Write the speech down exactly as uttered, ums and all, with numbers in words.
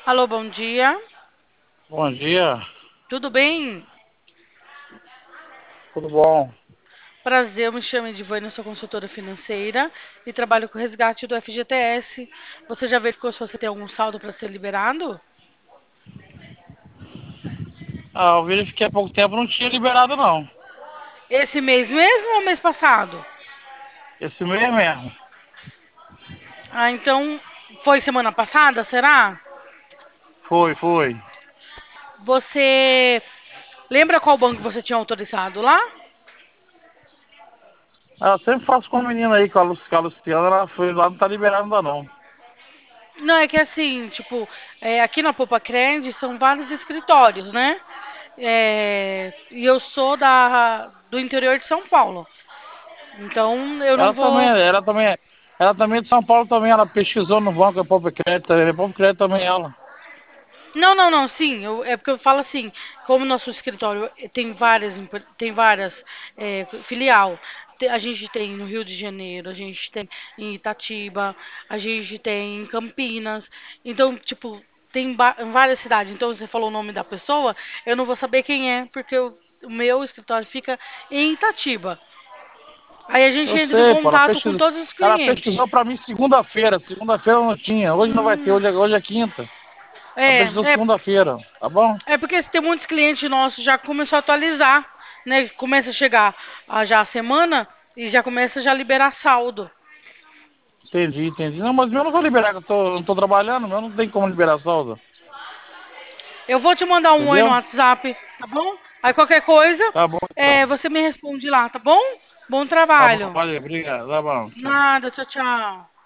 Alô, bom dia. Bom dia, Tudo bem? tudo bom? Prazer, eu me chamo Edivânia, sou consultora financeira e trabalho com o resgate do F G T S. Você já verificou se você tem algum saldo para ser liberado? Ah, eu verifiquei há pouco tempo, não tinha liberado não. Esse mês mesmo ou mês passado? Esse mês mesmo. Ah, então foi semana passada, será? Foi, foi. Você lembra qual banco você tinha autorizado lá? Ah, eu sempre faço com a menina aí, com a, Lu- com a Luciana, ela foi lá, não tá liberado ainda não. Não, é que assim, tipo, é, aqui na Poupa Cred são vários escritórios, né? É, e eu sou da, do interior de São Paulo. Então eu não Ela também, vou. ela também, ela também é de São Paulo também, ela pesquisou no banco, é Pobre Crédito, é Pobre Crédito também ela. Não, não, não, sim. eu- é porque eu falo assim, como nosso escritório tem várias, empre- tem várias é, filial. Te- A gente tem no Rio de Janeiro, a gente tem em Itatiba, a gente tem em Campinas. Então, tipo, tem ba- em várias cidades. Então, você falou o nome da pessoa, eu não vou saber quem é, porque o o meu escritório fica em Itatiba. Aí a gente Eu entra em sei, pô, ela contato com pesquisou, todos os ela clientes. pesquisou pra mim segunda-feira, segunda-feira não tinha, hoje não vai ter, Hum, hoje, é- hoje é quinta. Ela é, pesquisou é, segunda-feira, tá bom? É porque tem muitos clientes nossos já começou a atualizar, né? Começa a chegar a, já a semana e já começa já a liberar saldo. Entendi, entendi. Não, mas o meu não vou liberar, que eu tô, não tô trabalhando, o meu não tem como liberar saldo. Eu vou te mandar um oi no Entendeu? WhatsApp, tá bom? Aí qualquer coisa, Tá bom então. é, você me responde lá, tá bom? Bom Tá bom, trabalho. valeu, obrigado. Tá bom, tchau. Nada, tchau, tchau.